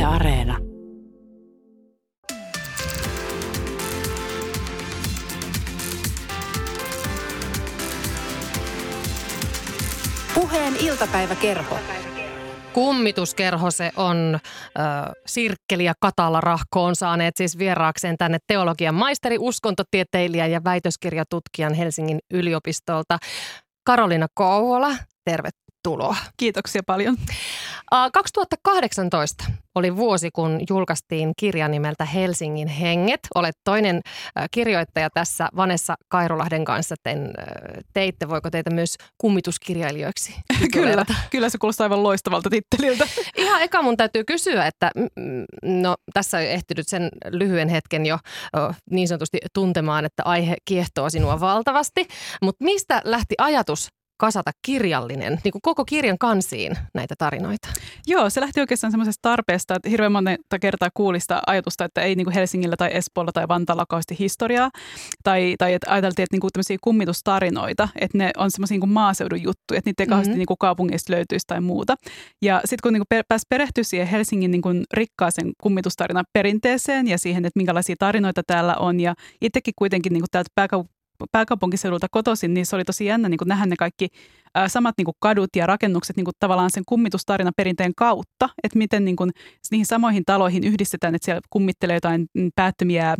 Areena. Puheen iltapäiväkerho. Kummituskerho se on Sirkkeli ja Katala Rahkoon saaneet siis vieraakseen tänne teologian maisteri, uskontotieteilijä ja väitöskirjatutkijan Helsingin yliopistolta Karoliina Kouvola. Tervetuloa. Kiitoksia paljon. 2018 oli vuosi, kun julkaistiin kirja nimeltä Helsingin henget. Olet toinen kirjoittaja tässä Vanessa Kairulahden kanssa. Teitte, voiko teitä myös kummituskirjailijoiksi? Kyllä se kuulostaa aivan loistavalta titteliltä. Ihan eka mun täytyy kysyä, että no tässä on ehtinyt sen lyhyen hetken jo niin sanotusti tuntemaan, että aihe kiehtoo sinua valtavasti. Mutta mistä lähti ajatus kasata kirjallinen, niin kuin koko kirjan kansiin näitä tarinoita? Joo, se lähti oikeastaan semmoisesta tarpeesta, että hirveän monta kertaa kuuli sitä ajatusta, että ei niin kuin Helsingillä tai Espoolla tai Vantaalla kauheasti historiaa. Tai että ajateltiin, että niin kuin tämmöisiä kummitustarinoita, että ne on semmoisia niin kuin maaseudun juttuja, että niitä ei kauheasti niin kuin kaupungeista löytyisi tai muuta. Ja sitten kun niin kuin pääsi perehtyä siihen Helsingin niin kuin rikkaaseen kummitustarinan perinteeseen ja siihen, että minkälaisia tarinoita täällä on. Ja itsekin kuitenkin niin kuin täältä pääkaupunkiseudulta kotoisin, niin se oli tosi jännä niin kuin nähdä ne kaikki samat niin kuin kadut ja rakennukset niin kuin tavallaan sen kummitustarina perinteen kautta, että miten niin kuin niihin samoihin taloihin yhdistetään, että siellä kummittelee jotain päättömiä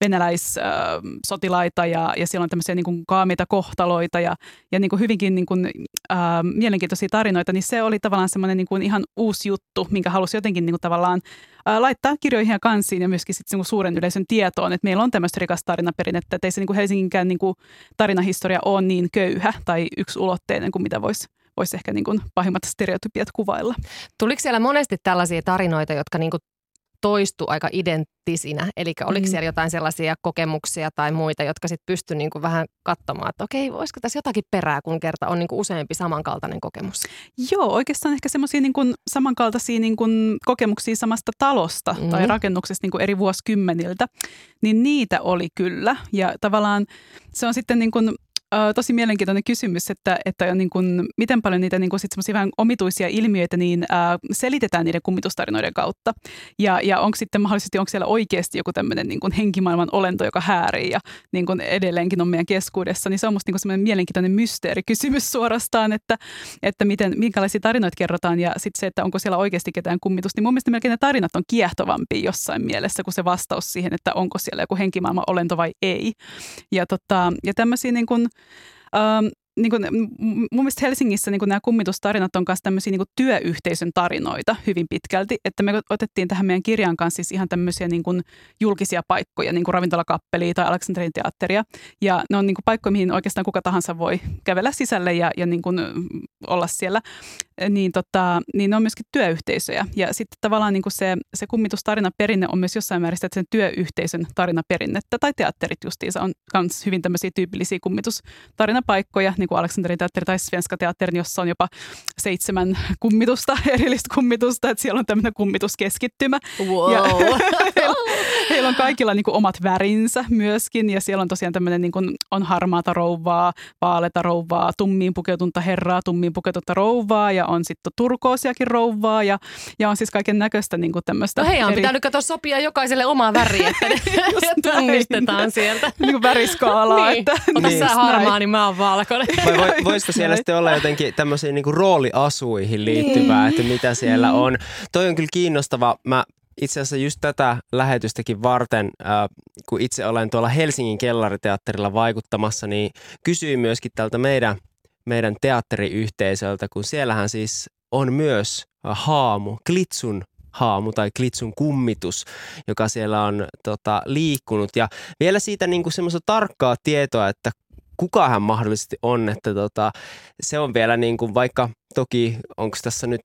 venäläissotilaita ja siellä on tämmöisiä niin kuin kaameita kohtaloita ja niin kuin hyvinkin niin kuin, mielenkiintoisia tarinoita, niin se oli tavallaan semmoinen niin kuin ihan uusi juttu, minkä halusi jotenkin niin kuin tavallaan laittaa kirjoihin ja kansiin ja myöskin sitten suuren yleisön tietoon, että meillä on tämmöistä rikasta tarinaperinnettä, että ei se niin kuin Helsinginkään niin kuin tarinahistoria ole niin köyhä tai yksiulotteinen kuin mitä voisi ehkä niin kuin pahimmat stereotypiat kuvailla. Tuliko siellä monesti tällaisia tarinoita, jotka niin kuin toistu aika identtisinä? Eli oliko siellä jotain sellaisia kokemuksia tai muita, jotka sitten pystyi niin kuin vähän katsomaan, että okei, voisiko tässä jotakin perää, kun kerta on niin kuin useampi samankaltainen kokemus? Joo, oikeastaan ehkä semmoisia niin kuin samankaltaisia niin kuin kokemuksia samasta talosta tai rakennuksesta niin kuin eri vuosikymmeniltä, niin niitä oli kyllä. Ja tavallaan se on sitten niin kuin tosi mielenkiintoinen kysymys, että on niin kuin, miten paljon niitä niin kuin sit semmoisia vähän omituisia ilmiöitä niin selitetään niiden kummitustarinoiden kautta. Ja onko sitten mahdollisesti, onko siellä oikeasti joku tämmöinen niin kuin henkimaailman olento, joka häärii ja niin kuin edelleenkin on meidän keskuudessa, niin se on musta niin kuin semmoinen mielenkiintoinen mysteerikysymys suorastaan, että minkälaisia tarinoita kerrotaan ja sitten se, että onko siellä oikeasti ketään kummitusta, niin mun mielestä melkein ne tarinat on kiehtovampia jossain mielessä kuin se vastaus siihen, että onko siellä joku henkimaailman olento vai ei. Ja tämmöisiä niin kuin niin kuin, mun mielestä Helsingissä niin kuin nämä kummitustarinat on myös tämmöisiä niin kuin työyhteisön tarinoita hyvin pitkälti, että me otettiin tähän meidän kirjaan kanssa siis ihan tämmöisiä niin kuin julkisia paikkoja, niin kuin ravintolakappelia tai Aleksanterin teatteria, ja ne on niin kuin paikkoja, mihin oikeastaan kuka tahansa voi kävellä sisälle ja niin kuin olla siellä, niin ne on myöskin työyhteisöjä, ja sitten tavallaan niin kuin se kummitustarina-perinne on myös jossain määrin sen työyhteisön tarinaperinnettä, tai teatterit justiinsa on myös hyvin tämmöisiä tyypillisiä kummitustarinapaikkoja, niin kuin Aleksanterin teatteri tai Svenska teatterin, jossa on jopa 7 kummitusta, erillistä kummitusta, että siellä on tämmöinen kummituskeskittymä. Wow. Ja heillä on kaikilla niin kuin omat värinsä myöskin, ja siellä on tosiaan tämmöinen, niin kuin, on harmaata rouvaa, vaaleata rouvaa, tummiin pukeutunta herraa, tummiin pukeutunta rouvaa, ja on sitten turkoosiakin rouvaa, ja on siis kaiken näköistä niin kuin tämmöistä. No on pitänyt katsoa sopia jokaiselle oma väri, että ne tunnistetaan sieltä. Niin kuin väriskaalaa. Niin. Ota sä harmaa, niin mä oon valkoinen. Vai voisiko siellä sitten olla jotenkin tämmöisiä niinku rooliasuihin liittyvää, että mitä siellä on? Toi on kyllä kiinnostava. Mä itse asiassa just tätä lähetystäkin varten, kun itse olen tuolla Helsingin kellariteatterilla vaikuttamassa, niin kysyin myöskin tältä meidän teatteriyhteisöltä, kun siellähän siis on myös haamu, Klitsun haamu tai Klitsun kummitus, joka siellä on liikkunut. Ja vielä siitä niinku semmoista tarkkaa tietoa, että kuka hän mahdollisesti on, että se on vielä niin kuin vaikka toki onko tässä nyt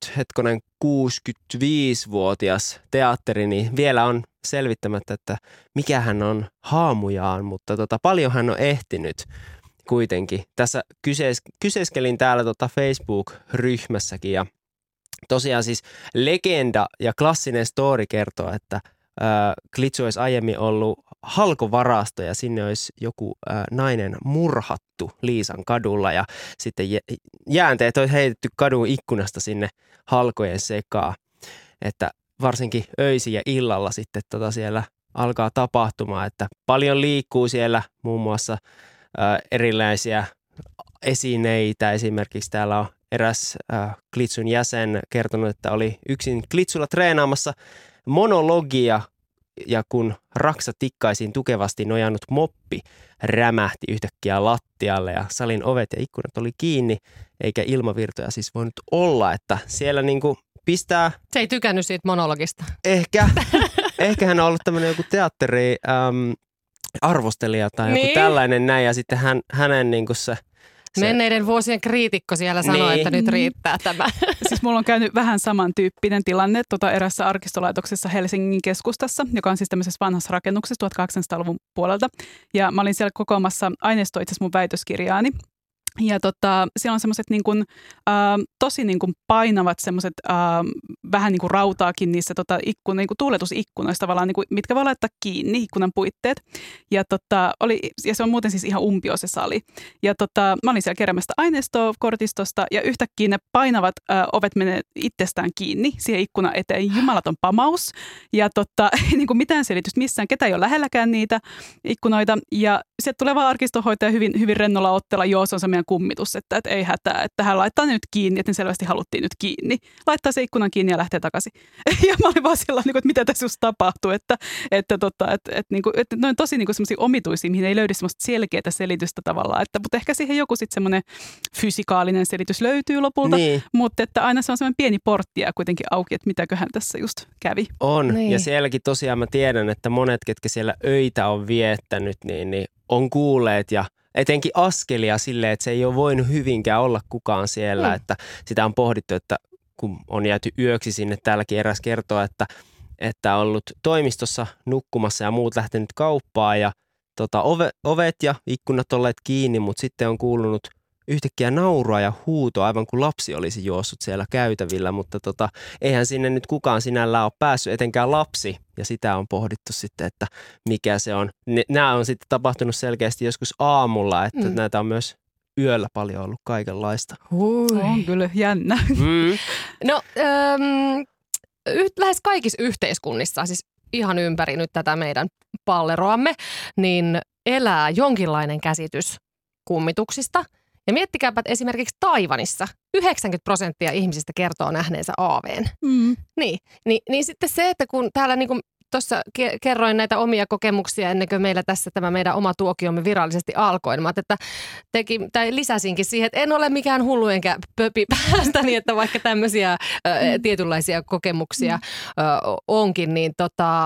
65-vuotias teatteri, niin vielä on selvittämättä, että mikä hän on haamujaan, mutta paljon hän on ehtinyt kuitenkin. Tässä kyseiskelin täällä Facebook-ryhmässäkin ja tosiaan siis legenda ja klassinen story kertoo, että Klitsu olisi aiemmin ollut halkovarasto ja sinne olisi joku nainen murhattu Liisan kadulla ja sitten jäänteet olisi heitetty kadun ikkunasta sinne halkojen sekaan. Että varsinkin öisin ja illalla sitten siellä alkaa tapahtumaan, että paljon liikkuu siellä muun muassa erilaisia esineitä. Esimerkiksi täällä on eräs Klitsun jäsen kertonut, että oli yksin Klitsulla treenaamassa monologia ja kun raksa tikkaisiin tukevasti nojannut moppi rämähti yhtäkkiä lattialle ja salin ovet ja ikkunat oli kiinni eikä ilmavirtoja siis voinut olla, että siellä niinku pistää... Se ei tykännyt siitä monologista. Ehkä hän on ollut tämmöinen joku teatteri arvostelija tai joku tällainen näin ja sitten hänen niinku se menneiden vuosien kriitikko siellä sanoi, että nyt riittää tämä. Siis mulla on käynyt vähän samantyyppinen tilanne erässä arkistolaitoksessa Helsingin keskustassa, joka on siis tämmöisessä vanhassa rakennuksessa 1800-luvun puolelta. Ja mä olin siellä kokoamassa aineistoa itse asiassa mun väitöskirjaani. Ja siellä on semmoiset niin kuin, tosi niin kuin painavat semmoiset vähän niin kuin rautaakin niissä niin kuin tuuletusikkunoissa tavallaan, niin kuin, mitkä voi laittaa kiinni, ikkunan puitteet. Ja, ja se on muuten siis ihan umpio se sali. Ja mä olin siellä keräämästä aineistoa kortistosta ja yhtäkkiä ne painavat ovet menee itsestään kiinni siihen ikkunan eteen. Jumalaton pamaus. Ja ei niin kuin mitään selitystä missään, ketä ei ole lähelläkään niitä ikkunoita. Ja sieltä tulee vaan arkistohoitaja hyvin, hyvin rennolla otteella, joo se on se meidän kummitus, että ei hätää, että hän laittaa ne nyt kiinni, että ne selvästi haluttiin nyt kiinni. Laittaa se ikkunan kiinni ja lähtee takaisin. Ja mä olin vaan sellainen, että mitä tässä just tapahtuu, että ne on tosi semmoisia omituisia, mihin ei löydy semmoista selkeää selitystä tavallaan, mutta ehkä siihen joku sitten semmoinen fysikaalinen selitys löytyy lopulta, mutta että aina se on semmoinen pieni portti ja kuitenkin auki, että mitäköhän tässä just kävi. On, ja sielläkin tosiaan mä tiedän, että monet, ketkä siellä öitä on viettänyt, niin on kuulleet ja etenkin askelia silleen, että se ei ole voinut hyvinkään olla kukaan siellä, että sitä on pohdittu, että kun on jääty yöksi sinne, täälläkin eräs kertoo, että on ollut toimistossa nukkumassa ja muut lähtenyt kauppaan ja ovet ja ikkunat olleet kiinni, mutta sitten on kuulunut yhtäkkiä naurua ja huutoa, aivan kuin lapsi olisi juossut siellä käytävillä, mutta eihän sinne nyt kukaan sinällään ole päässyt, etenkään lapsi, ja sitä on pohdittu sitten, että mikä se on. Nämä on sitten tapahtunut selkeästi joskus aamulla, että näitä on myös yöllä paljon ollut kaikenlaista. On kyllä jännä. No, lähes kaikissa yhteiskunnissa, siis ihan ympäri nyt tätä meidän palleroamme, niin elää jonkinlainen käsitys kummituksista. Ja miettikääpä, että esimerkiksi Taiwanissa 90% ihmisistä kertoo nähneensä aaveen. Niin sitten se, että kun täällä niin kuin tuossa kerroin näitä omia kokemuksia ennen kuin meillä tässä tämä meidän oma tuokiomme virallisesti alkoi. Mä lisäsinkin siihen, että en ole mikään hullu enkä pöpi päästäni, että vaikka tämmöisiä tietynlaisia kokemuksia onkin, niin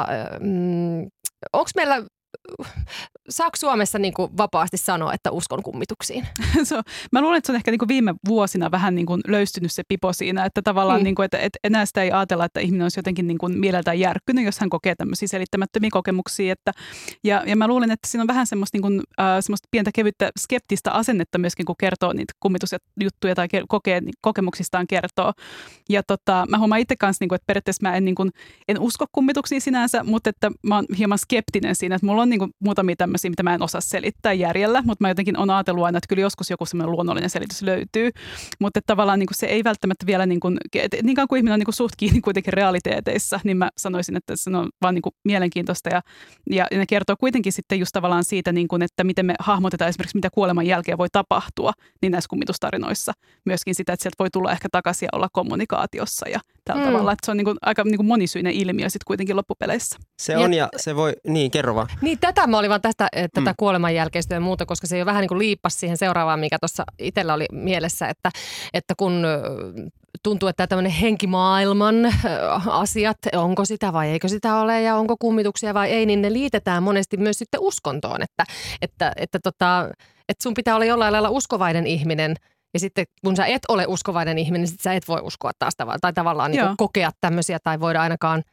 onko meillä... Saako Suomessa niin kuin vapaasti sanoa, että uskon kummituksiin? Mä luulen, että se on ehkä niin kuin viime vuosina vähän niin kuin löystynyt se pipo siinä, että tavallaan niin kuin, että enää sitä ei ajatella, että ihminen olisi jotenkin niin kuin mieleltään järkkynyt, jos hän kokee tämmöisiä selittämättömiä kokemuksia. Ja mä luulen, että siinä on vähän semmoista, niin kuin, semmoista pientä kevyttä skeptistä asennetta myöskin, kun kertoo niitä kummitusjuttuja tai kokemuksistaan kertoo. Ja mä huomaan itse kanssa, niin kuin, että periaatteessa mä en usko kummituksiin sinänsä, mutta että mä oon hieman skeptinen siinä, että mulla on niin kuin muutamia tämmöisiä, mitä mä en osaa selittää järjellä, mutta mä jotenkin on ajatellut aina, että kyllä joskus joku semmoinen luonnollinen selitys löytyy, mutta tavallaan niin kuin se ei välttämättä vielä, niin kauan kuin ihminen on niin kuin suht kiinni kuitenkin realiteeteissa, niin mä sanoisin, että se on vaan niin kuin mielenkiintoista ja ne kertoo kuitenkin sitten just tavallaan siitä, niin kuin, että miten me hahmotetaan esimerkiksi, mitä kuoleman jälkeen voi tapahtua, niin näissä kummitustarinoissa myöskin sitä, että sieltä voi tulla ehkä takaisin ja olla kommunikaatiossa ja tällä tavalla, että se on niin kuin aika niin kuin monisyinen ilmiö sitten kuitenkin loppupeleissä. Se on ja se voi, kerro vaan. Niin tätä mä olin vaan tätä kuoleman jälkeistä ja muuta, koska se jo vähän niin kuin liippasi siihen seuraavaan, mikä tuossa itsellä oli mielessä, että kun tuntuu, että tämmöinen henkimaailman asiat, onko sitä vai eikö sitä ole ja onko kummituksia vai ei, niin ne liitetään monesti myös sitten uskontoon, että sun pitää olla jollain lailla uskovainen ihminen. Ja sitten kun sä et ole uskovainen ihminen, niin sit sä et voi uskoa taas tai tavallaan niin kokea tämmöisiä tai voida ainakaan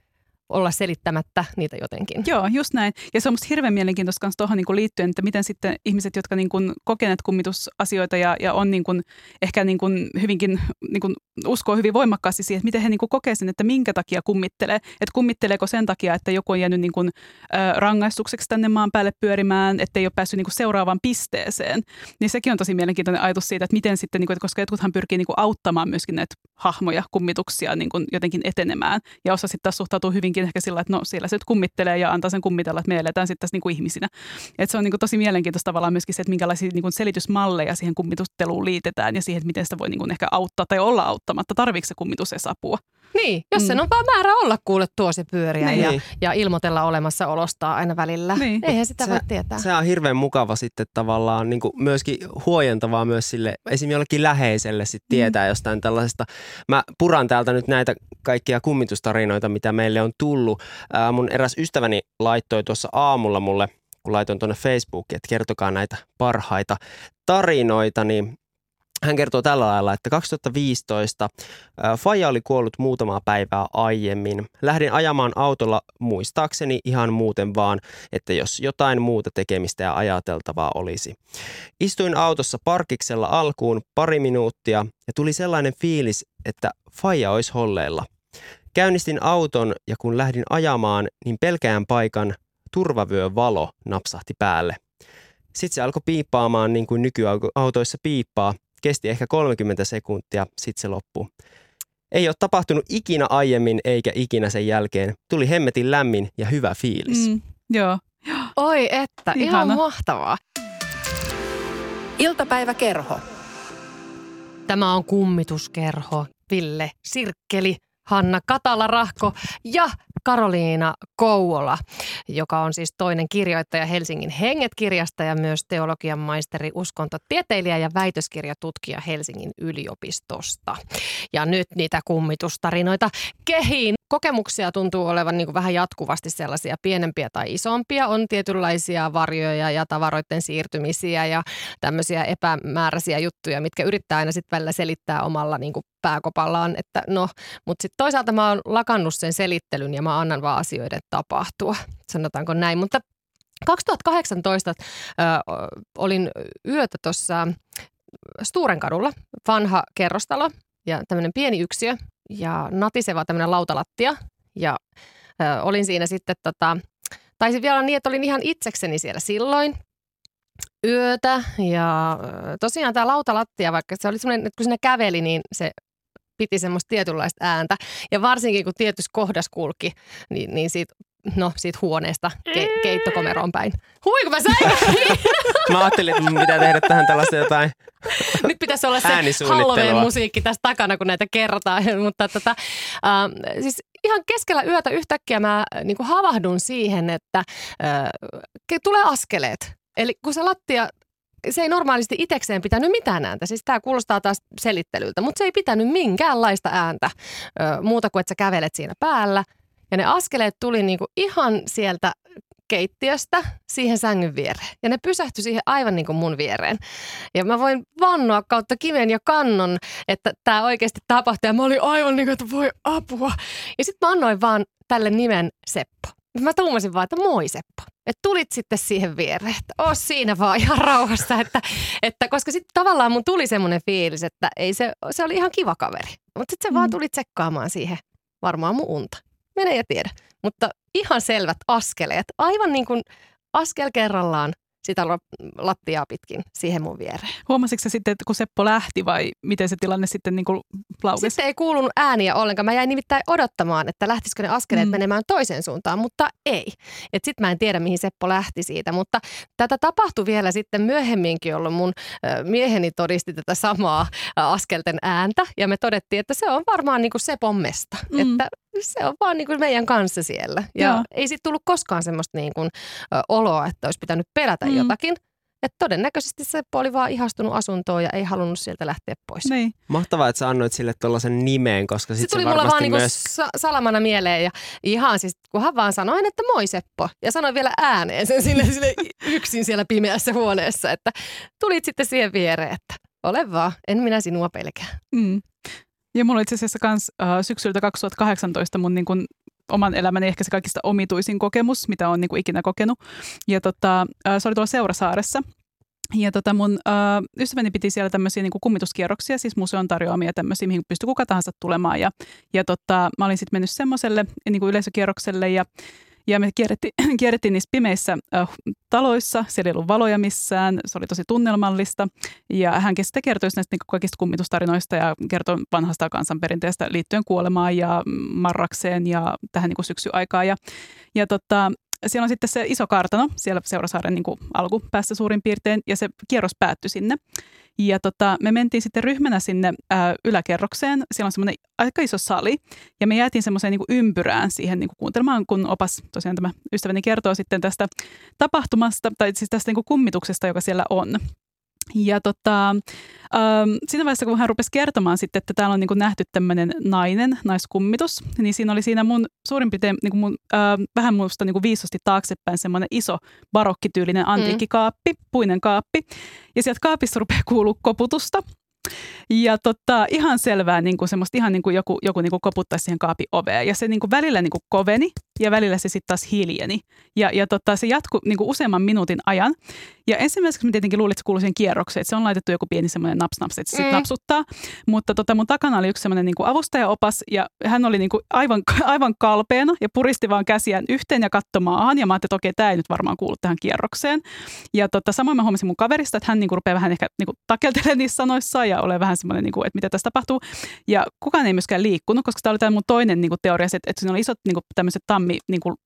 olla selittämättä niitä jotenkin. Joo, just näin. Ja se on musta hirveän mielenkiintoista myös tuohon niin liittyen, että miten sitten ihmiset, jotka niin kuin kokeneet kummitusasioita ja on niin kuin, ehkä niin kuin hyvinkin niin kuin uskoo hyvin voimakkaasti siihen, että miten he niin kuin kokee sen, että minkä takia kummittelee. Että kummitteleeko sen takia, että joku on jäänyt niin kuin, rangaistukseksi tänne maan päälle pyörimään, että ei ole päässyt niin kuin seuraavaan pisteeseen. Niin sekin on tosi mielenkiintoinen ajatus siitä, että miten sitten, niin kuin, koska jotkuthan pyrkii niin kuin auttamaan myöskin näitä hahmoja, kummituksia niin kuin jotenkin etenemään. Ja osa sitten taas suhtautuu hyvinkin ehkä sillä, että no siellä se nyt kummittelee ja antaa sen kummitella, että me eletään sitten tässä niin kuin ihmisinä. Että se on niin kuin tosi mielenkiintoista tavallaan myöskin se, että minkälaisia niin kuin selitysmalleja siihen kummitutteluun liitetään ja siihen, että miten sitä voi niin kuin ehkä auttaa tai olla auttamatta. Tarviiko se kummitus edes apua? Niin, jos sen on vaan määrä olla kuule tuosi pyöriä ja ilmoitella olemassaolostaan aina välillä. Niin. Eihän sitä voi tietää. Se on hirveän mukava sitten tavallaan niin kuin myöskin huojentavaa myös sille esimerkiksi jollekin läheiselle sitten tietää jostain tällaisesta. Mä puran täältä nyt näitä kaikkia kummitustarinoita, mitä meille on tullut. Mun eräs ystäväni laittoi tuossa aamulla mulle, kun laitoin tuonne Facebookiin, että kertokaa näitä parhaita tarinoita, niin hän kertoo tällä lailla, että 2015 faija oli kuollut muutamaa päivää aiemmin. Lähdin ajamaan autolla muistaakseni ihan muuten vaan, että jos jotain muuta tekemistä ja ajateltavaa olisi. Istuin autossa parkiksella alkuun pari minuuttia ja tuli sellainen fiilis, että faija olisi holleilla. Käynnistin auton ja kun lähdin ajamaan, niin pelkään paikan turvavyövalo napsahti päälle. Sitten se alkoi piippaamaan niin kuin nykyautoissa piippaa. Kesti ehkä 30 sekuntia, sitten se loppui. Ei ole tapahtunut ikinä aiemmin eikä ikinä sen jälkeen. Tuli hemmetin lämmin ja hyvä fiilis. Joo. Oi että, ihan mahtavaa. Iltapäiväkerho. Tämä on kummituskerho. Ville Sirkkeli, Hanna Katala-Rahko ja Karoliina Kouvola, joka on siis toinen kirjoittaja Helsingin Henget-kirjasta ja myös teologian maisteri, uskontotieteilijä ja väitöskirjatutkija Helsingin yliopistosta. Ja nyt niitä kummitustarinoita kehiin. Kokemuksia tuntuu olevan niin kuin vähän jatkuvasti sellaisia pienempiä tai isompia. On tietynlaisia varjoja ja tavaroiden siirtymisiä ja tämmöisiä epämääräisiä juttuja, mitkä yrittää aina sitten välillä selittää omalla niin kuin pääkopallaan. Että no, mutta sitten toisaalta mä oon lakannut sen selittelyn ja mä annan vaan asioiden tapahtua, sanotaanko näin. Mutta 2018 olin yötä tuossa Sturenkadulla, vanha kerrostalo ja tämmöinen pieni yksiö ja natiseva tämmöinen lautalattia. Ja olin siinä sitten, taisin vielä niin, että olin ihan itsekseni siellä silloin yötä. Ja tosiaan tämä lautalattia, vaikka se oli semmoinen, että kun sinne käveli, niin se piti semmoista tietynlaista ääntä. Ja varsinkin kun tietyssä kohdassa kulki, niin siitä huoneesta keittokomeroon päin. Hui, kun mä säikähdin! Mä ajattelin, että mun pitää tehdä tähän tällaista jotain nyt pitäisi olla se Halloween-musiikki tässä takana, kun näitä kerrotaan. Mutta siis ihan keskellä yötä yhtäkkiä mä niin kuin havahdun siihen, että tulee askeleet. Eli kun se lattia, se ei normaalisti itsekseen pitänyt mitään ääntä. Siis tämä kuulostaa taas selittelyltä, mutta se ei pitänyt minkäänlaista ääntä muuta kuin, että sä kävelet siinä päällä. Ja ne askeleet tuli niinku ihan sieltä keittiöstä siihen sängyn viereen. Ja ne pysähtyi siihen aivan niin kuin mun viereen. Ja mä voin vannoa kautta kiven ja kannon, että tämä oikeasti tapahtui. Ja mä olin aivan niin kuin, että voi apua. Ja sitten mä annoin vaan tälle nimen Seppo. Mä tuumasin vaan, että moi Seppo. Että tulit sitten siihen viereen, että oo siinä vaan ihan rauhassa. Että koska sitten tavallaan mun tuli semmoinen fiilis, että ei se oli ihan kiva kaveri. Mutta sitten se vaan tuli tsekkaamaan siihen varmaan mun unta. Mene ja tiedä. Mutta ihan selvät askeleet, aivan niin kuin askel kerrallaan sitä lattiaa pitkin siihen mun viereen. Huomasitko sä sitten, että kun Seppo lähti vai miten se tilanne sitten niin kuin laukesi? Sitten ei kuulunut ääniä ollenkaan. Mä jäin nimittäin odottamaan, että lähtisikö ne askeleet menemään toiseen suuntaan, mutta ei. Sitten mä en tiedä, mihin Seppo lähti siitä, mutta tätä tapahtui vielä sitten myöhemminkin, jolloin mun mieheni todisti tätä samaa askelten ääntä ja me todettiin, että se on varmaan niin kuin Sepon mesta, että se on vaan niin kuin meidän kanssa siellä. Ja ei siitä tullut koskaan semmoista niin kuin oloa, että olisi pitänyt pelätä jotakin. Että todennäköisesti Seppo oli vaan ihastunut asuntoon ja ei halunnut sieltä lähteä pois. Niin. Mahtavaa, että sä annoit sille tuollaisen nimeen, koska sitten se tuli mulla vaan myös salamana mieleen ja ihan siis kunhan vaan sanoin, että moi Seppo. Ja sanoin vielä ääneen sen sille yksin siellä pimeässä huoneessa, että tulit sitten siihen viereen, että ole vaan, en minä sinua pelkää. Ja mulla itse asiassa kans syksyltä 2018 mun niin kun oman elämäni ehkä se kaikista omituisin kokemus, mitä olen niin kuin ikinä kokenut. Ja se oli tuolla Seurasaaressa. Ja mun ystäväni piti siellä tämmöisiä niin kuin kummituskierroksia, siis museon tarjoamia tämmöisiä, mihin pystyi kuka tahansa tulemaan. Ja mä olin sitten mennyt semmoiselle niin kuin yleisökierrokselle ja me kierrettiin niissä pimeissä taloissa, siellä ei ollut valoja missään, se oli tosi tunnelmallista. Ja hän sitten kertoi näistä niin kaikista kummitustarinoista ja kertoi vanhasta kansanperinteestä liittyen kuolemaan ja marrakseen ja tähän niin kuin syksyaikaan. Ja siellä on sitten se iso kartano siellä Seurasaaren niin kuin alkupäässä suurin piirtein ja se kierros päättyi sinne. Ja me mentiin sitten ryhmänä sinne yläkerrokseen. Siellä on semmoinen aika iso sali ja me jäätiin semmoiseen niin kuin ympyrään siihen niin kuin kuuntelemaan, kun opas tosiaan tämä ystäväni kertoo sitten tästä tapahtumasta tai siis tästä niin kuin kummituksesta, joka siellä on. Ja siinä vaiheessa, kun hän rupesi kertomaan sitten, että täällä on niin kuin nähty tämmöinen naiskummitus, niin siinä oli siinä mun suurin piirtein niin kuin vähän musta niin kuin viisosti taaksepäin semmoinen iso barokkityylinen antiikkikaappi, puinen kaappi. Ja sieltä kaapissa rupeaa kuulua koputusta. Ja ihan selvää niin kuin semmoista ihan niin kuin joku niin kuin koputtaisi siihen kaapin oveen. Ja se niin kuin välillä niin kuin koveni ja välillä se sitten taas hiljeni. Ja se jatkui niin kuin useamman minuutin ajan. Ja ensimmäiseksi mä tietenkin luulin, että se kuului siihen kierrokseen, että se on laitettu joku pieni semmoinen naps, että se sitten napsuttaa. Mutta mun takana oli yksi semmoinen niin kuin avustajaopas ja hän oli niin kuin aivan kalpeena ja puristi vaan käsiään yhteen ja katsoi maahan. Ja mä ajattelin, että okei, tämä ei nyt varmaan kuulu tähän kierrokseen. Ja samoin mä huomasin mun kaverista, että hän niin kuin rupeaa vähän ehkä niin kuin takeltelemaan niissä sanoissaan ja ole vähän semmoinen, niin kuin, että mitä tässä tapahtuu. Ja kukaan ei myöskään liikkunut, koska tämä oli tämä mun toinen niin kuin teoria, että siinä oli isot niin kuin tämmöiset niin kuin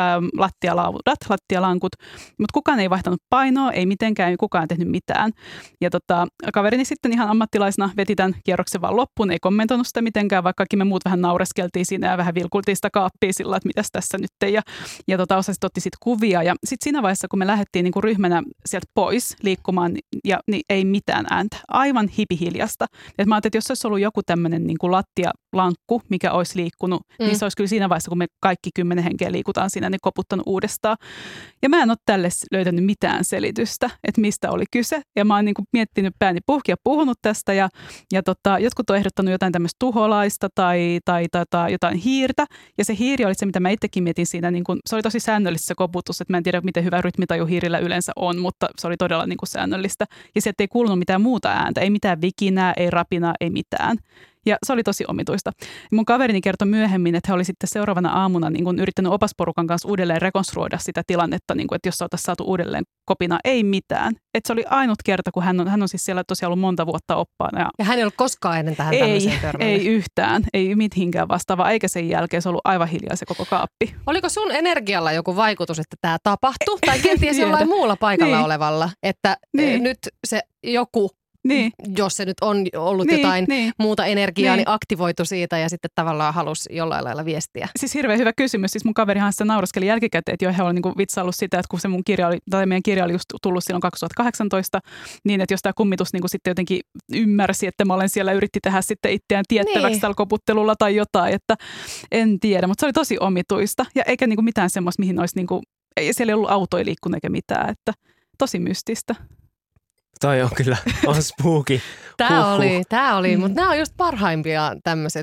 lattialankut, mutta kukaan ei vaihtanut painoa, ei mitenkään, kukaan ei tehnyt mitään. Ja kaverini sitten ihan ammattilaisena veti tämän kierroksen vaan loppuun, ei kommentoinut sitä mitenkään, vaikka kaikki me muut vähän naureskeltiin siinä ja vähän vilkultiin sitä kaappia sillä, että mitäs tässä nyt. Ja osa sitten otti sitten kuvia. Ja sitten siinä vaiheessa, kun me lähdettiin niinku ryhmänä sieltä pois liikkumaan, niin ei mitään ääntä. Aivan hipihiljasta. Et mä ajattelin, että jos olisi ollut joku tämmöinen niinku lattialankku, mikä olisi liikkunut, niin se olisi kyllä siinä vaiheessa, kun me kaikki 10 henkeä liikutaan siinä, niin koputtanut uudestaan. Ja mä en ole tälle löytänyt mitään selitystä, että mistä oli kyse. Ja mä oon niin kuin miettinyt pääni puhki ja puhunut tästä. Ja jotkut on ehdottanut jotain tämmöistä tuholaista tai jotain hiirtä. Ja se hiiri oli se, mitä mä itsekin mietin siinä. Niin kuin, se oli tosi säännöllistä se koputus. Että mä en tiedä, miten hyvä rytmitaju hiirillä yleensä on, mutta se oli todella niin kuin säännöllistä. Ja sieltä ei kuulunut mitään muuta ääntä. Ei mitään vikinää, ei rapinaa, ei mitään. Ja se oli tosi omituista. Mun kaverini kertoi myöhemmin, että he oli sitten seuraavana aamuna niin kun yrittänyt opasporukan kanssa uudelleen rekonstruoida sitä tilannetta, niin kun, että jos oltaisiin saatu uudelleen kopina, ei mitään. Että se oli ainut kerta, kun hän on siis siellä tosiaan ollut monta vuotta oppaana. Ja hän ei ollut koskaan ennen tähän tämmöiseen törmännyt. Ei yhtään, ei mihinkään vastaavaa, eikä sen jälkeen se ollut aivan hiljaa se koko kaappi. Oliko sun energialla joku vaikutus, että tämä tapahtui? Tai kenties jollain muulla paikalla olevalla, että nyt se joku... Niin. Jos se nyt on ollut jotain muuta energiaa, niin aktivoitu siitä ja sitten tavallaan halusi jollain lailla viestiä. Siis hirveän hyvä kysymys. Siis mun kaverihan sitä nauraskeli jälkikäteen, että he oli niinku vitsaillut sitä, että kun se meidän kirja oli just tullut silloin 2018, niin että jos tämä kummitus niinku sitten jotenkin ymmärsi, että mä olen siellä yritti tehdä sitten itseään tiettäväksi tällä koputtelulla tai jotain, että en tiedä. Mutta se oli tosi omituista ja eikä niinku mitään semmoista, mihin olisi niinku, siellä ei ollut autoja liikkunut eikä mitään, että tosi mystistä. Toi on kyllä, on spooky. Tämä oli, mutta nämä on just parhaimpia tämmöiset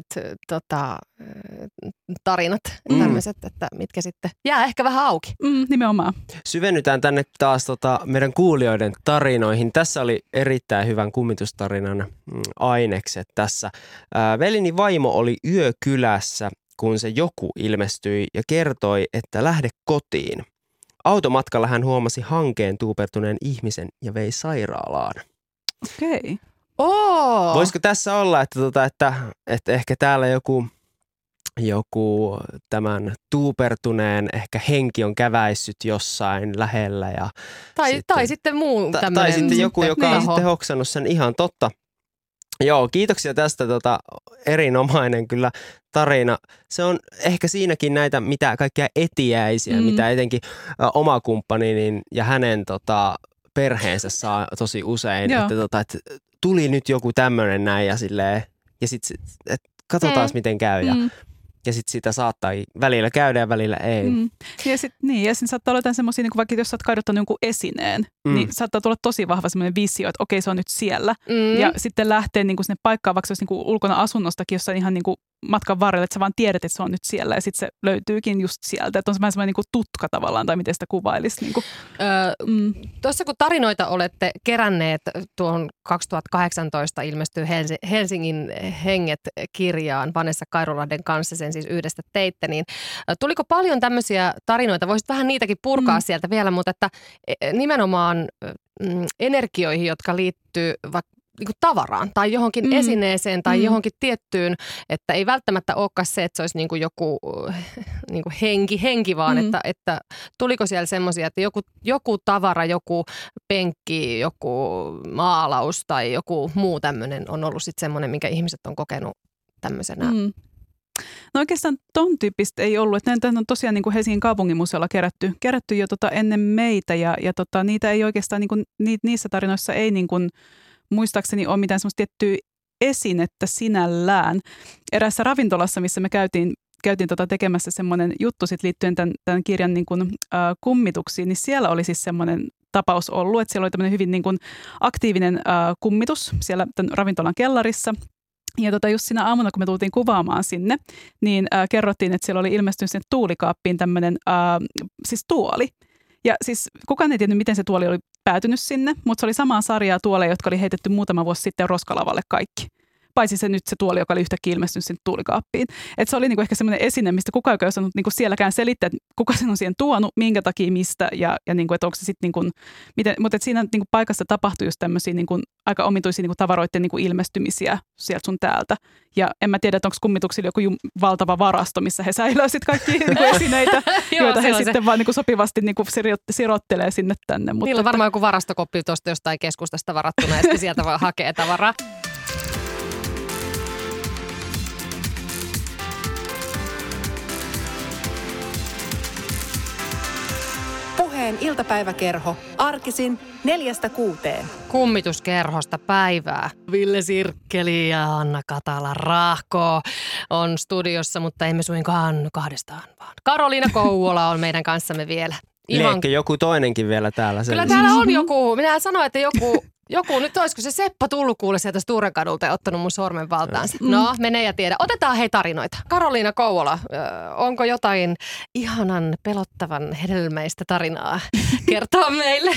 tarinat, tämmöiset, että mitkä sitten jää ehkä vähän auki. Nimenomaan. Syvennytään tänne taas meidän kuulijoiden tarinoihin. Tässä oli erittäin hyvän kummitustarinan ainekset tässä. Velini vaimo oli yökylässä, kun se joku ilmestyi ja kertoi, että lähde kotiin. Automatkalla hän huomasi hankeen tuupertuneen ihmisen ja vei sairaalaan. Okei. Voisiko tässä olla, että ehkä täällä joku tämän tuupertuneen ehkä henki on käväissyt jossain lähellä. Ja tai sitten muu tämmöinen. Tai sitten joku, joka on sitten hoksannut sen ihan totta. Joo, kiitoksia tästä erinomainen kyllä tarina. Se on ehkä siinäkin näitä mitä kaikkia etiäisiä, mitä etenkin oma kumppani ja hänen perheensä saa tosi usein. Että tuli nyt joku tämmöinen näin ja silleen, ja sitten katsotaan miten käy. Ja sitten sitä saattaa välillä käydä ja välillä ei. Ja sitten saattaa olla jotain semmoisia, niin vaikka jos sä oot kadottanut jonkun esineen, niin saattaa tulla tosi vahva semmoinen visio, että okei, se on nyt siellä. Ja sitten lähtee niin sinne paikkaan, vaikka se olisi niin ulkona asunnostakin, jossa ihan niin matkan varrella, että sä vaan tiedät, että se on nyt siellä ja sitten se löytyykin just sieltä. Että on se vähän semmoinen niin kuin tutka tavallaan, tai miten sitä kuvailisi. Niin kuin. Tuossa kun tarinoita olette keränneet tuon 2018 ilmestyy Helsingin henget-kirjaan Vanessa Kairulahden kanssa, sen siis yhdestä teitte, niin tuliko paljon tämmöisiä tarinoita? Voisit vähän niitäkin purkaa sieltä vielä, mutta että nimenomaan energioihin, jotka liittyy vaikka niin kuin tavaraan tai johonkin esineeseen tai johonkin tiettyyn, että ei välttämättä olekaan se, että se olisi niin kuin joku niin kuin henki vaan, että tuliko siellä semmoisia, että joku tavara, joku penkki, joku maalaus tai joku muu tämmöinen on ollut sitten semmoinen, minkä ihmiset on kokenut tämmöisenä. No oikeastaan ton tyyppistä ei ollut. Että näitä on tosiaan niin kuin Helsingin kaupunginmuseolla kerätty jo ennen meitä ja niitä ei oikeastaan, niin kuin, niissä tarinoissa ei niin kuin, muistaakseni ole mitään semmoista tiettyä esinettä sinällään. Eräässä ravintolassa, missä me käytiin tekemässä semmoinen juttu sit liittyen tämän kirjan niin kuin, kummituksiin, niin siellä oli siis semmoinen tapaus ollut, että siellä oli tämmöinen hyvin niin kuin aktiivinen kummitus siellä tämän ravintolan kellarissa. Ja just siinä aamuna, kun me tultiin kuvaamaan sinne, niin kerrottiin, että siellä oli ilmestynyt sinne tuulikaappiin tämmöinen siis tuoli. Ja siis kukaan ei tiennyt, miten se tuoli oli päätynyt sinne, mutta se oli samaa sarjaa tuoleja, jotka oli heitetty muutama vuosi sitten roskalavalle kaikki. Paitsi se tuoli, joka oli yhtäkkiä ilmestynyt sinne tuulikaappiin. Et se oli niinku ehkä semmoinen esine, mistä kukaan ei osannut niinku sielläkään selittää, että kuka sen on siihen tuonut, minkä takia, mistä ja niinku, että onko se sitten niinku, mutta siinä niinku paikassa tapahtui just tämmöisiä niinku aika omituisia niinku tavaroiden niinku ilmestymisiä sieltä sun täältä. Ja en mä tiedä, että onko kummituksilla joku valtava varasto, missä he säilöivät sitten kaikki niinku esineitä, joita he sitten vaan niinku sopivasti niinku sirottelee sinne tänne. Niillä on varmaan joku varastokoppi tuosta jostain keskustasta varattuna ja sitten sieltä voi hakea tavaraa. Puheen iltapäiväkerho. Arkisin 4-6. Kummituskerhosta päivää. Ville Sirkkeli ja Anna Katala-Rahko on studiossa, mutta emme suinkaan kahdestaan, vaan Karoliina Kouvola on meidän kanssamme vielä. Liekö joku toinenkin vielä täällä? Kyllä täällä on joku. Minä sanoin, että joku, nyt olisiko se Seppo tullut kuule sieltä Sturenkadulta ja ottanut mun sormen valtaansa. No, menee ja tiedä. Otetaan hei tarinoita. Karoliina Kouvola, onko jotain ihanan pelottavan hedelmäistä tarinaa kertoa meille?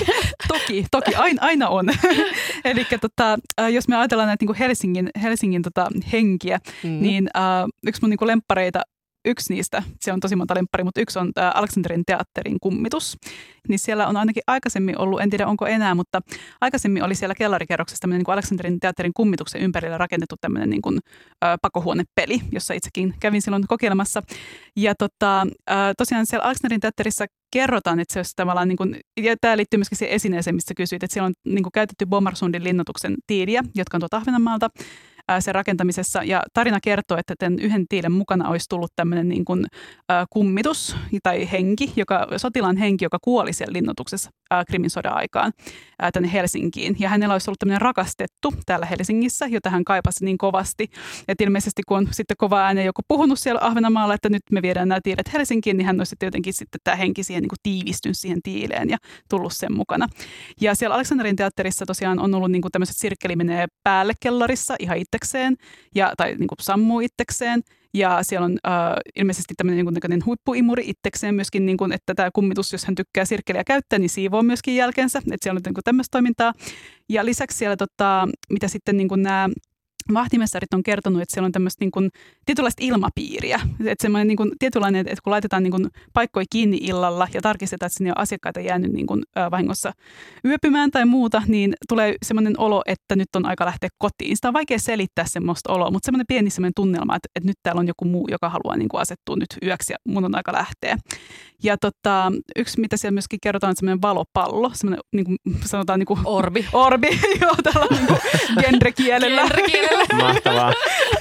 Toki aina on. Eli jos me ajatellaan näitä niin Helsingin henkiä, niin yksi mun niin lemppareita, yksi niistä, se on tosi monta lemppari, mutta yksi on Aleksanterin teatterin kummitus. Niin siellä on ainakin aikaisemmin ollut, en tiedä onko enää, mutta aikaisemmin oli siellä kellarikerroksessa tämmöinen niin Aleksanterin teatterin kummituksen ympärillä rakennettu tämmöinen niin kuin, pakohuonepeli, jossa itsekin kävin silloin kokeilemassa. Ja tosiaan siellä Aleksanterin teatterissa kerrotaan, että se olisi tavallaan, niin kuin, ja tämä liittyy myöskin siihen esineeseen, mistä kysyit, että siellä on niin kuin käytetty Bomarsundin linnoituksen tiiliä, jotka on tuolta Ahvenanmaalta sen rakentamisessa. Ja tarina kertoo, että tämän yhden tiilen mukana olisi tullut tämmöinen niin kuin, kummitus tai henki, sotilaan henki, joka kuoli siellä linnoituksessa Krimin sodan aikaan tänne Helsinkiin. Ja hänellä olisi ollut tämmöinen rakastettu täällä Helsingissä, jota hän kaipasi niin kovasti. Että ilmeisesti kun on sitten kova ääni joku puhunut siellä Ahvenanmaalla, että nyt me viedään nämä tiilet Helsinkiin, niin hän olisi sitten jotenkin sitten tämä henki siihen niin kuin tiivistynyt siihen tiileen ja tullut sen mukana. Ja siellä Aleksanterin teatterissa tosiaan on ollut niin kuin tämmöiset sirkkeli menee päälle kellarissa ihan itsekseen tai niin kuin sammuu itsekseen. Ja siellä on ilmeisesti tämmöinen niin huippuimuri itsekseen myöskin, niin kuin, että tämä kummitus, jos hän tykkää sirkkeliä käyttää, niin siivoo myöskin jälkensä. Että siellä on niin kuin tämmöistä toimintaa. Ja lisäksi siellä, mitä sitten niin kuin nämä vahtimestarit on kertonut, että siellä on tämmöistä niin kuin tietynlaista ilmapiiriä. Että semmoinen niin kuin tietynlainen, että kun laitetaan niin kuin paikkoja kiinni illalla ja tarkistetaan, että sinne on asiakkaita jäänyt niin kuin vahingossa yöpymään tai muuta, niin tulee semmoinen olo, että nyt on aika lähteä kotiin. Sitä on vaikea selittää semmoista oloa, mutta semmoinen pieni semmoinen tunnelma, että nyt täällä on joku muu, joka haluaa niin kuin asettua nyt yöksi ja mun on aika lähteä. Ja yksi, mitä siellä myöskin kerrotaan, on semmoinen valopallo, semmoinen niin kuin sanotaan niin kuin orbi, joo, tällä niin kuin genrekielellä. Mahtavaa.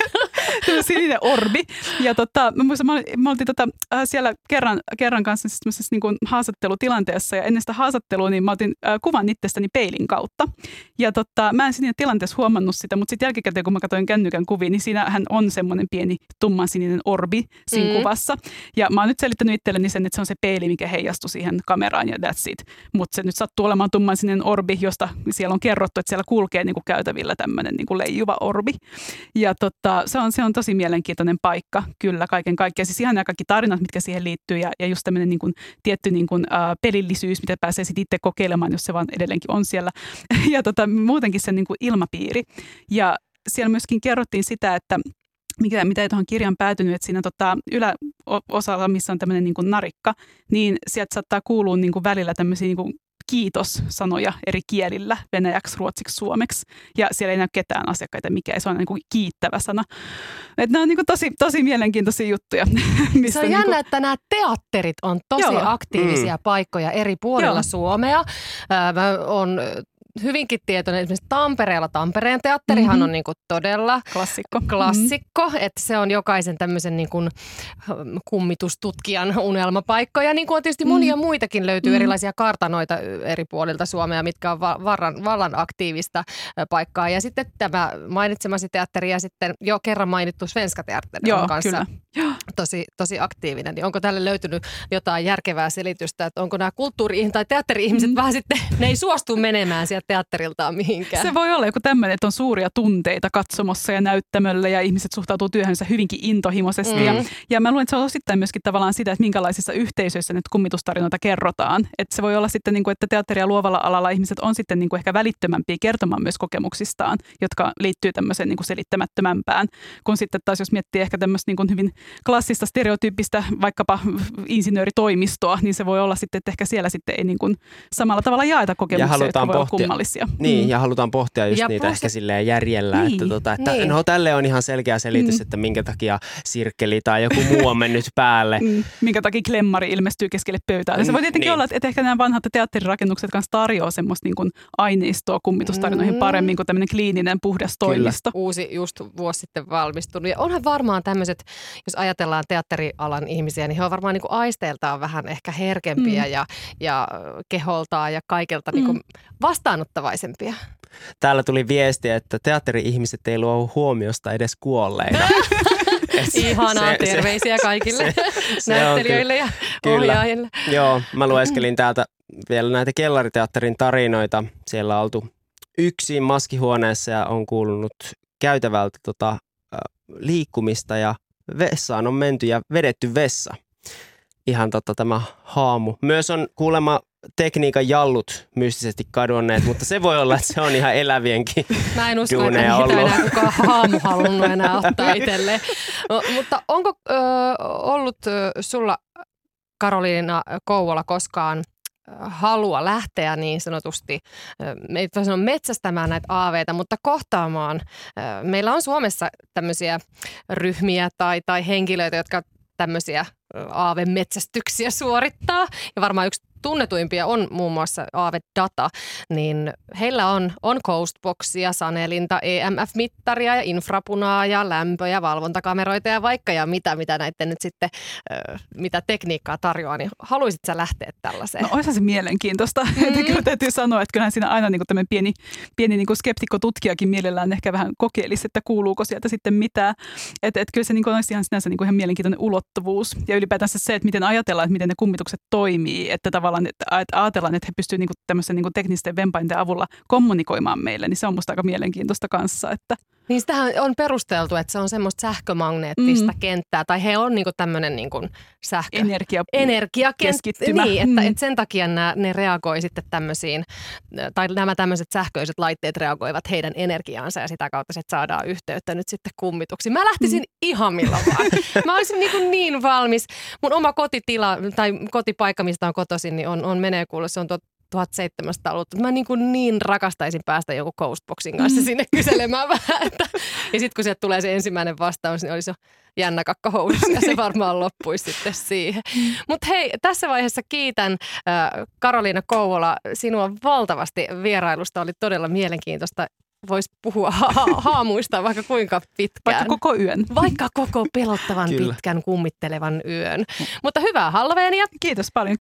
Sininen orbi. Ja mä muistan, me oltiin siellä kerran kanssa siis niin kuin haastattelutilanteessa ja ennen sitä haastattelua niin mä otin kuvan itsestäni peilin kautta. Ja mä en siinä tilanteessa huomannut sitä, mutta sitten jälkikäteen kun mä katsoin kännykän kuvia, niin siinähän on semmoinen pieni tummansininen orbi siinä kuvassa. Ja mä oon nyt selittänyt itselleni sen, että se on se peili, mikä heijastui siihen kameraan ja that's it. Mutta se nyt sattuu olemaan tummansininen orbi, josta siellä on kerrottu, että siellä kulkee niin kuin käytävillä tämmöinen niin kuin leijuva orbi. Ja se on on tosi mielenkiintoinen paikka kyllä kaiken kaikkiaan. Siis ihan nämä kaikki tarinat, mitkä siihen liittyy ja just tämmöinen niin kuin tietty niin kuin, pelillisyys, mitä pääsee sitten itse kokeilemaan, jos se vaan edelleenkin on siellä. Ja muutenkin se niin kuin ilmapiiri. Ja siellä myöskin kerrottiin sitä, että mitä ei tuohon kirjaan päätynyt, että siinä yläosalla, missä on tämmöinen niin kuin narikka, niin sieltä saattaa kuulua niin kuin välillä tämmöisiä niin kuin kiitos-sanoja eri kielillä, venäjäksi, ruotsiksi, suomeksi. Ja siellä ei näy ketään asiakkaita, mikä ei, se on niin kuin kiittävä sana. Että nämä on niin kuin tosi mielenkiintoisia juttuja. Se on jännä, että nämä teatterit on tosi aktiivisia paikkoja eri puolilla Suomea. Mä oon hyvinkin tietoinen. Esimerkiksi Tampereella Tampereen teatterihan on niin kuin todella klassikko, että se on jokaisen tämmöisen niin kuin kummitustutkijan unelmapaikkoja. Niin kuin on tietysti monia muitakin löytyy erilaisia kartanoita eri puolilta Suomea, mitkä on vallan aktiivista paikkaa. Ja sitten tämä mainitsemasi teatteri ja sitten jo kerran mainittu Svenska Teatteri on kanssa tosi aktiivinen. Niin onko tälle löytynyt jotain järkevää selitystä, että onko nämä kulttuuri- tai teatteri-ihmiset vähän sitten, ne ei suostu menemään sieltä teatteriltaan mihinkään? Se voi olla joku tämmöinen, että on suuria tunteita katsomossa ja näyttämöllä ja ihmiset suhtautuu työhönsä hyvinkin intohimoisesti. Ja mä luulen, että se on osittain myöskin tavallaan sitä, että minkälaisissa yhteisöissä nyt kummitustarinoita kerrotaan. Että se voi olla sitten, niin kuin, että teatteria luovalla alalla ihmiset on sitten niin kuin ehkä välittömämpiä kertomaan myös kokemuksistaan, jotka liittyy tämmöiseen niin kuin selittämättömämpään. Kun sitten taas jos miettii ehkä tämmöistä niin kuin hyvin klassista stereotyyppistä vaikkapa insinööritoimistoa, niin se voi olla sitten, että ehkä siellä sitten ei niin kuin samalla tavalla jaeta kokemuksia, jotka voi olla kummallisia. Niin, ja halutaan pohtia just ja niitä ehkä silleen järjellä, että no tälle on ihan selkeä selitys, että minkä takia sirkkeli tai joku muu on mennyt päälle. Minkä takia klemmari ilmestyy keskelle pöytään. Se voi tietenkin olla, että ehkä nämä vanhat teatterirakennukset kanssa tarjoaa semmoista niin kuin aineistoa kummitustarinoihin paremmin kuin tämmöinen kliininen puhdas toimisto. Uusi just vuosi sitten valmistunut. Ja onhan varmaan tämmöiset, jos ajatellaan teatterialan ihmisiä, niin he on varmaan niin kuin aisteeltaan vähän ehkä herkempiä ja keholtaan ja kaikelta niin kuin vastaanottavaisempia. Täällä tuli viesti, että teatteri-ihmiset ei luo huomiosta edes kuolleina. Ihanaa, terveisiä kaikille näyttelijöille ja ohjaajille. Joo, mä lueskelin täältä vielä näitä kellariteatterin tarinoita. Siellä on oltu yksin maskihuoneessa ja on kuulunut käytävältä liikkumista ja vessaan on menty ja vedetty vessa. Ihan tämä haamu. Myös on kuulemma tekniikan jallut mystisesti kadonneet, mutta se voi olla, että se on ihan elävienkin Mä en usko, että niitä enää kukaan haamu halunnut enää ottaa itselleen. Mutta onko ollut sulla, Karoliina Kouvola, koskaan halua lähteä niin sanotusti, ei voi sanoa metsästämään näitä aaveita, mutta kohtaamaan. Meillä on Suomessa tämmöisiä ryhmiä tai henkilöitä, jotka tämmöisiä aavemetsästyksiä suorittaa. Ja varmaan yksi tunnetuimpia on muun muassa Aave Data, niin heillä on Ghostboxia, sanelinta, EMF-mittaria ja infrapunaa ja lämpö- ja valvontakameroita ja vaikka ja mitä näiden nyt sitten, mitä tekniikkaa tarjoaa, niin haluaisit sä lähteä tällaiseen? No olisihan se mielenkiintoista. Kyllä täytyy sanoa, että kyllähän siinä aina niin kuin tämmöinen pieni niin kuin skeptikko-tutkijakin mielellään ehkä vähän kokeilisi, että kuuluuko sieltä sitten mitään. Että kyllä se niin kuin olisi ihan sinänsä niin kuin ihan mielenkiintoinen ulottuvuus. Ja ylipäätänsä se, että miten ajatellaan, että miten ne kummitukset toimii, että tavallaan että ajatellaan, että he pystyvät niinku tämmöisen niinku teknisten vempainten avulla kommunikoimaan meille, niin se on musta aika mielenkiintoista kanssa. Että niin sitähän on perusteltu, että se on semmoista sähkömagneettista kenttää, tai he on niinku tämmöinen niinku energiakeskittymä. Niin, että sen takia ne reagoi sitten tämmöisiin, tai nämä tämmöiset sähköiset laitteet reagoivat heidän energiaansa, ja sitä kautta saadaan yhteyttä nyt sitten kummituksi. Mä lähtisin ihan milloin vaan. Mä olisin niin valmis. Mun oma kotitila, tai kotipaikka, mistä on kotoisin, niin on menee kuulla, se on 1700-luvulta. Mä niin rakastaisin päästä joku Ghostboxin kanssa sinne kyselemään vähän. Ja sitten kun sieltä tulee se ensimmäinen vastaus, niin olisi jo jännä kakka housussa ja se varmaan loppuisi sitten siihen. Mutta hei, tässä vaiheessa kiitän Karoliina Kouvola sinua valtavasti vierailusta. Oli todella mielenkiintoista. Voisi puhua haamuista vaikka kuinka pitkään. Vaikka koko yön. Vaikka koko pelottavan pitkän kummittelevan yön. Mutta hyvää Halloweenia. Kiitos paljon.